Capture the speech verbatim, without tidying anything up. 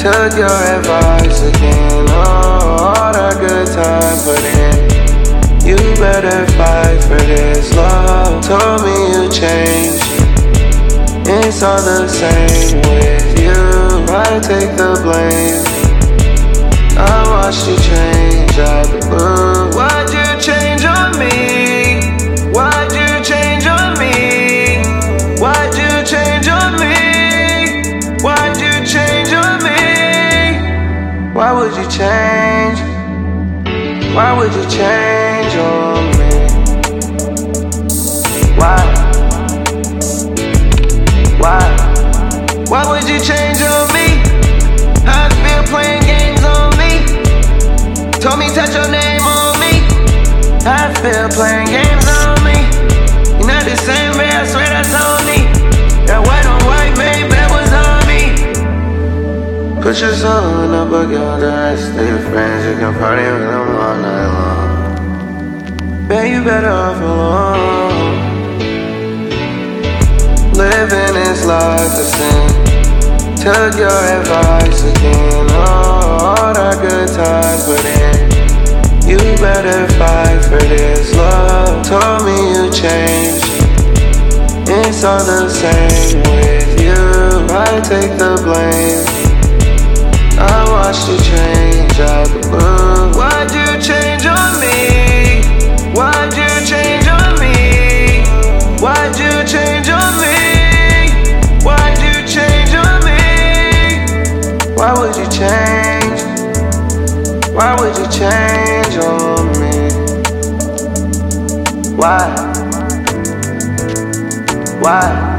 Took your advice again. Oh, all that good time put in. You better fight for this love. Told me you changed. It's all the same with you. Why take the blame? I watched you change out the blue. Why'd you change on me? Why'd you change on me? Why'd you change on me? Why'd you change on me? Why would you change? Why would you change on me? Why? Why? Why would you change on me? I feel playing games on me. Told me touch your name on me. I feel playing games on me. You're not the same man, I swear that's on me. That white on white, man, that was on me. Put your soul in a bucket, the rest of your friends. You can party with them all night long. Man, you better off alone. Living is like a sin. Took your advice again. Oh, all that good time put in. You better fight for this love. Told me you changed. It's all the same with you. Why take the blame? I watched you change out the blue. Why'd you change on me? Why'd you change on me? Why'd you change on me? Why'd you change on me? Why would you change? Why would you change on me? Why? Why?